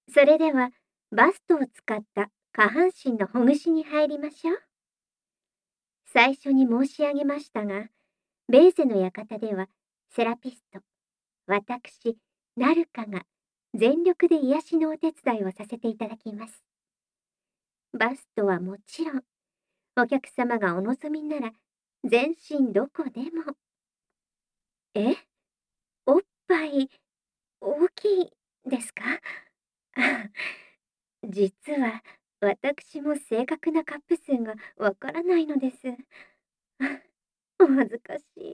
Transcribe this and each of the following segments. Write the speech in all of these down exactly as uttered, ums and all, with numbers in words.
それでは、バストを使った下半身のほぐしに入りましょう。最初に申し上げましたが、ベーゼの館では、セラピスト、私、ナルカが全力で癒しのお手伝いをさせていただきます。バストはもちろん、お客様がお望みなら、全身どこでも。え？おっぱい、大きいですか？実は、私も正確なカップ数がわからないのです。お恥ずかしい。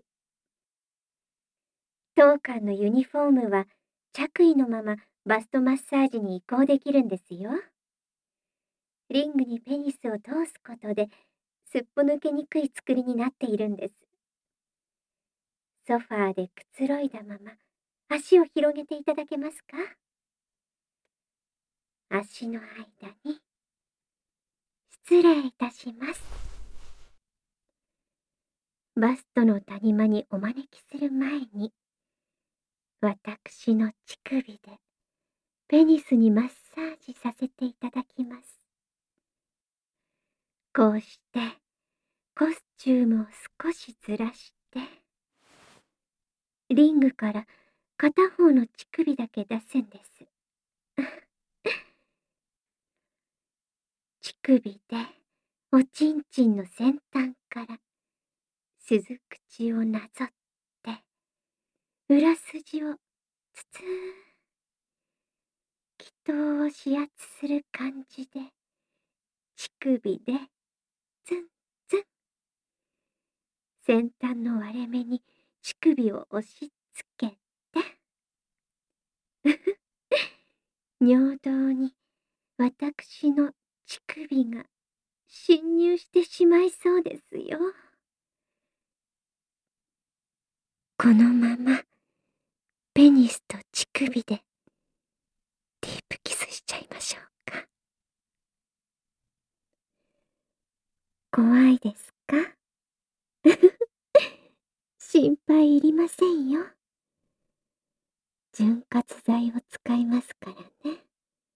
当館のユニフォームは、着衣のままバストマッサージに移行できるんですよ。リングにペニスを通すことで、すっぽ抜けにくい作りになっているんです。ソファーでくつろいだまま、足を広げていただけますか？足の間に、失礼いたします。バストの谷間にお招きする前に、私の乳首で、ペニスにマッサージさせていただきます。こうして、コスチュームを少しずらして、リングから片方の乳首だけ出すんです。乳首で、おちんちんの先端から、鈴口をなぞって、裏筋をつつー、気筒を指圧する感じで、乳首で、ツンツン。先端の割れ目に乳首を押し付けて、尿道に私の乳首が侵入してしまいそうですよ。このまま、ペニスと乳首で、ディープキスしちゃいましょうか。怖いですか？心配いりませんよ。潤滑剤を使いますからね。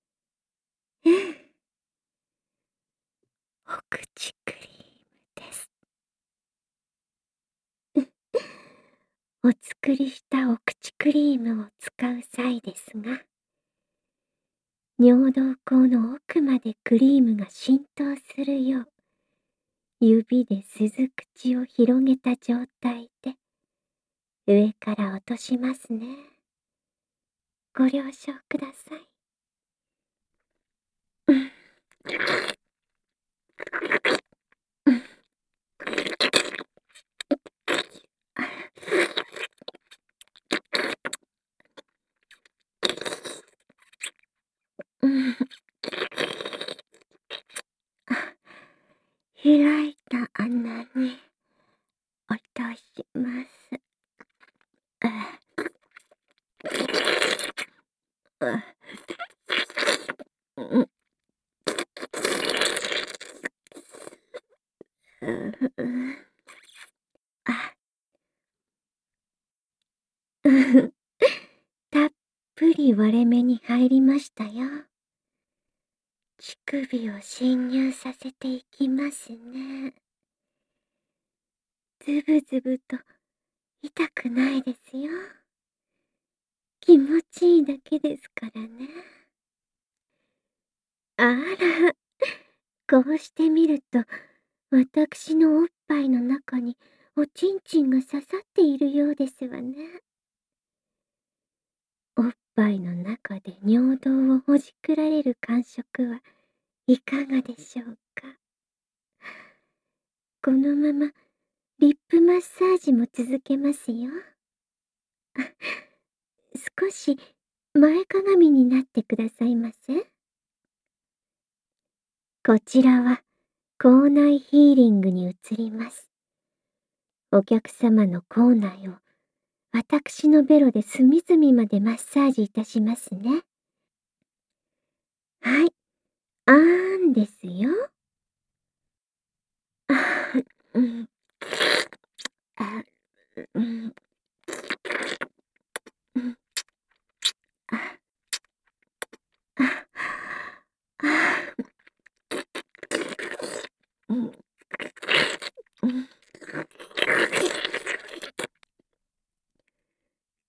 お口クリームです。お作りしたお口クリームを使う際ですが、尿道口の奥までクリームが浸透するよう、指で鈴口を広げた状態で、上から落としますね。ご了承ください。開いた穴に落とします。たっぷり割れ目に入りましたよ。乳首を侵入させていきますね。ズブズブと痛くないですよ。気持ちいいだけですからね。あら、こうしてみると、私のおっぱいの中におちんちんが刺さっているようですわね。おっぱいの中で尿道をほじくられる感触はいかがでしょうか。このままリップマッサージも続けますよ。少し前かがみになってくださいませ。こちらは口内ヒーリングに移ります。お客様の口内を私のベロで隅々までマッサージいたしますね。はい、あーんですよ。あー、うん、あ、うん、うん、あ、あ、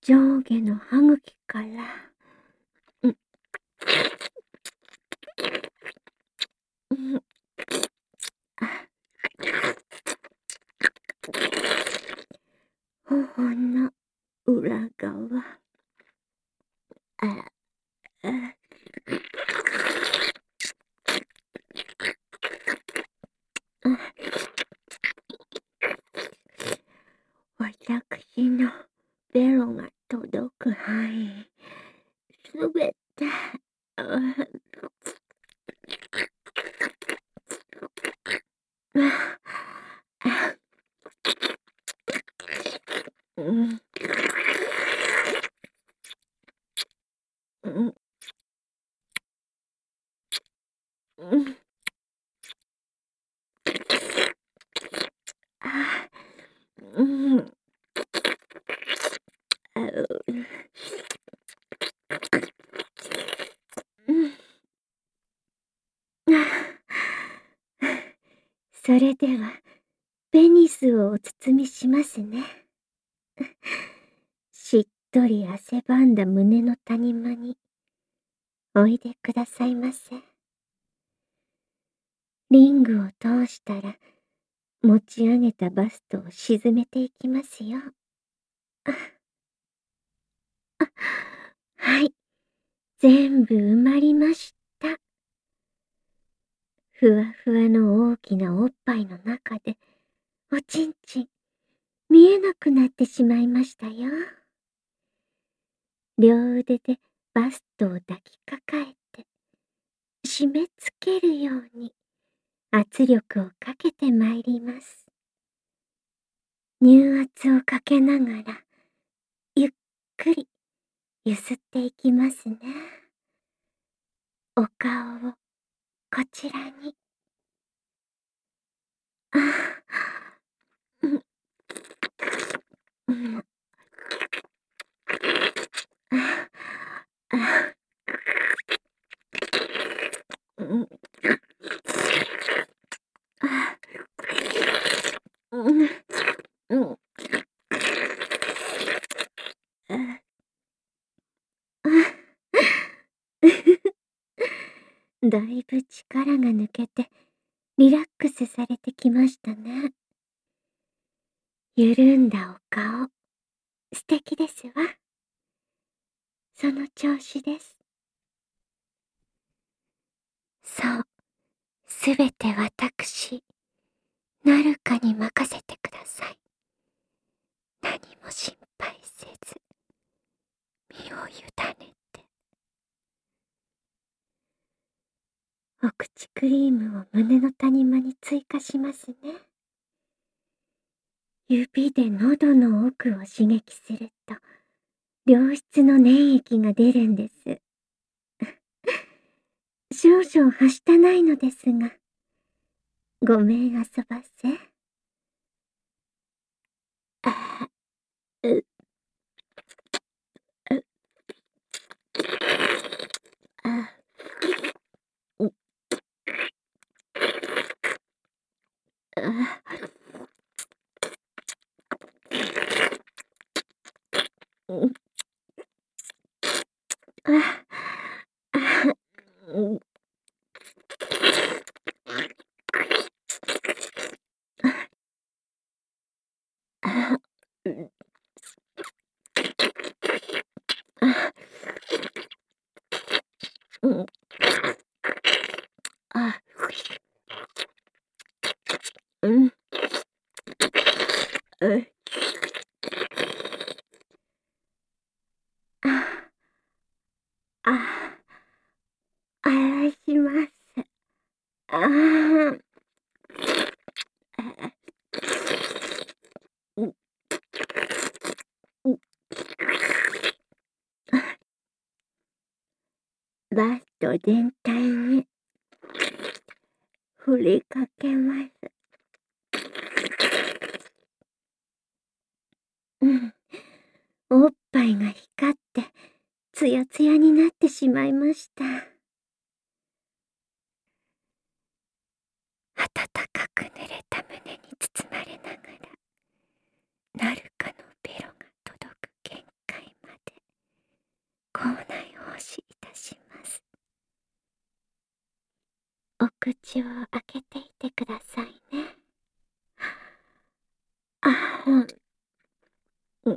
上下の歯茎から、うん、うん、あ、頬の裏側、あ、あ、あ、私のベロが届く範囲、すべて、あ、あ、うん、うん、うん、あ、うん、あ、うん、それでは、ペニスをお包みしますね。しっとり汗ばんだ胸の谷間に、おいでくださいませ。リングを通したら、持ち上げたバストを沈めていきますよ。はい、全部埋まりました。ふわふわの大きなおっぱいの中で、おちんちん、見えなくなってしまいましたよ。両腕でバストを抱きかかえて、締め付けるように圧力をかけてまいります。乳圧をかけながら、ゆっくりゆすっていきますね。お顔をこちらに。あ、うん、うん、あ、あ、うん、あ、うん、うん、あ、あ、だいぶ力が抜けて、リラックスされてきましたね。緩んだお顔、素敵ですわ。その調子です。そう、すべて私、なるかに任せてください。何も心配せず、身を委ねて。お口クリームを胸の谷間に追加しますね。指で喉の奥を刺激すると、良質の粘液が出るんです。少々はしたないのですが、ごめんあそばせ。あ、う、う、あ、う、あ、うん、あ、あ、うん、あ、うん、あ、うん、あ、うん、うん、あ、あ、あらします。ああ、あ、うん、うん、バスト全体に振りかけます。うん、おっぱいが光って、つやつやになってしまいました。暖かく濡れた胸に包まれながら、なるかのベロが届く限界ましいたします。お口を開けていてくださいね。あ、うん。うん。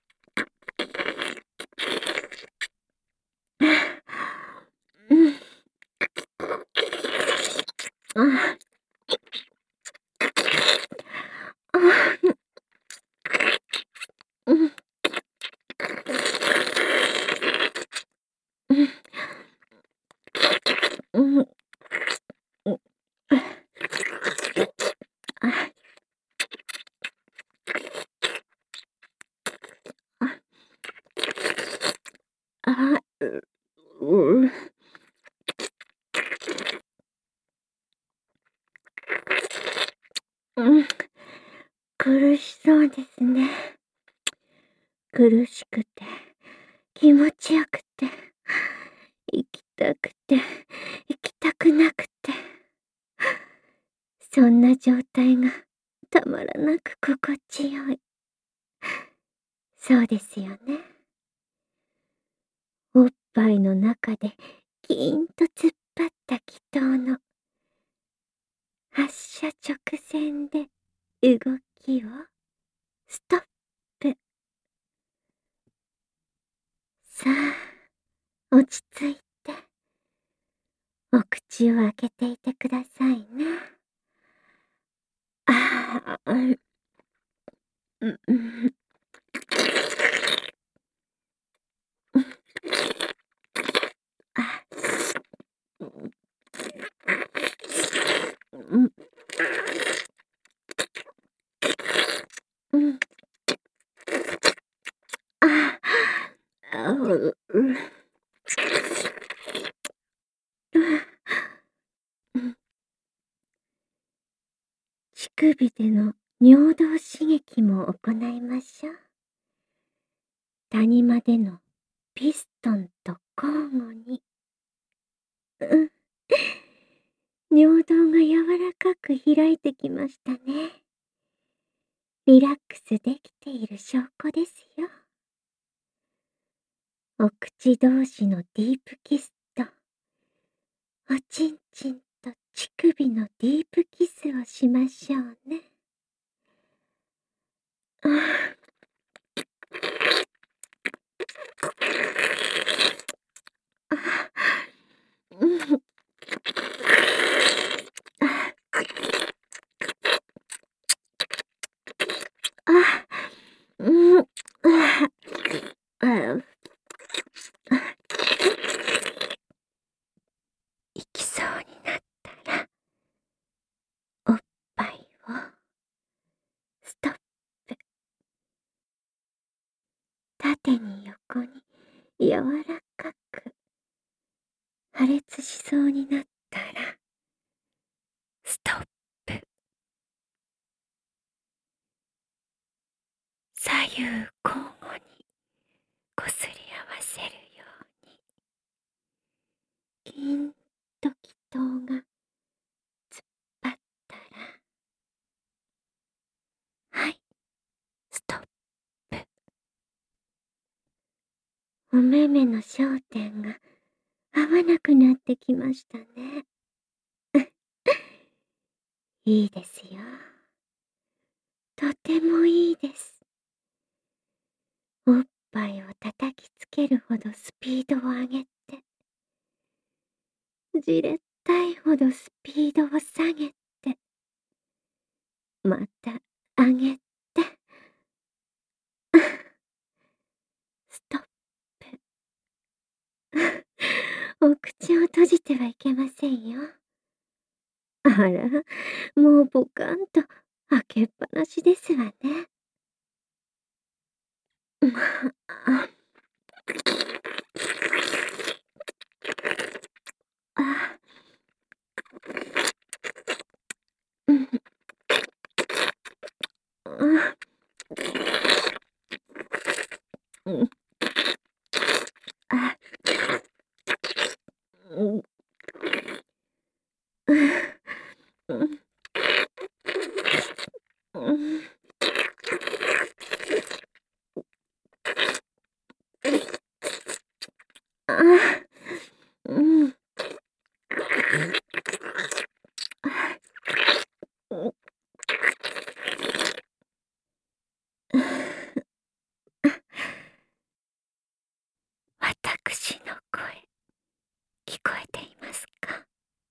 うん。あ。ああ。うん。うん。うん。うん。あ。あ。あ、うう。うん。苦しそうですね。苦しくて、気持ちよくて、行きたくて、行きたくなくて。そんな状態がたまらなく心地よい。そうですよね。おっぱいの中でキーンと突っ張った気筒の発射直前で動きをストップ。さあ、落ち着いて、お口を開けていてくださいね。ああ、うん。うん、うん。うん。あ。うん。うん。うん。ああ、あ、ううん。うん。うん。乳首での尿道刺激も行いましょう。谷間でのピストンと交互に。うん。尿道が柔らかく開いてきましたね。リラックスできている証拠ですよ。お口同士のディープキスと、おちんちんと乳首のディープキスをしましょうね。ああ。ああ。うん。ああ。ああ。うん。ああ。ああ。あ。行きそうになったら、おっぱいをストップ。縦に横に柔らかく破裂しそうになったら、ストップ。左右交互にこすり合わせるように。キーンと気筒が突っ張ったら、はい、ストップ。お目目の焦点が合わなくなってきましたね。いいですよ。とてもいいです。おっぱいを叩きつけるほどスピードを上げて、じれったいほどスピードを下げて、また上げて、ストップ。お口を閉じてはいけませんよ。あら、もうポカンと開けっぱなしですわね。まあ。ああ。うん。ああ。うん。あ。うん。うん。うん。 うん。私の声、聞こえていますか？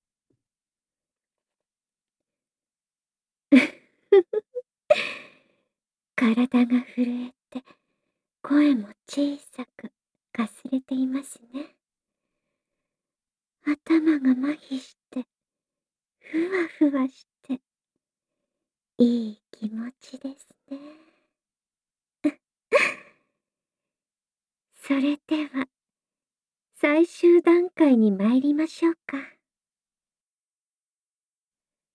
体が震えて、声も小さくかすれていますね。頭が麻痺して、ふわふわして、いい気持ちですね。それでは、最終段階に参りましょうか。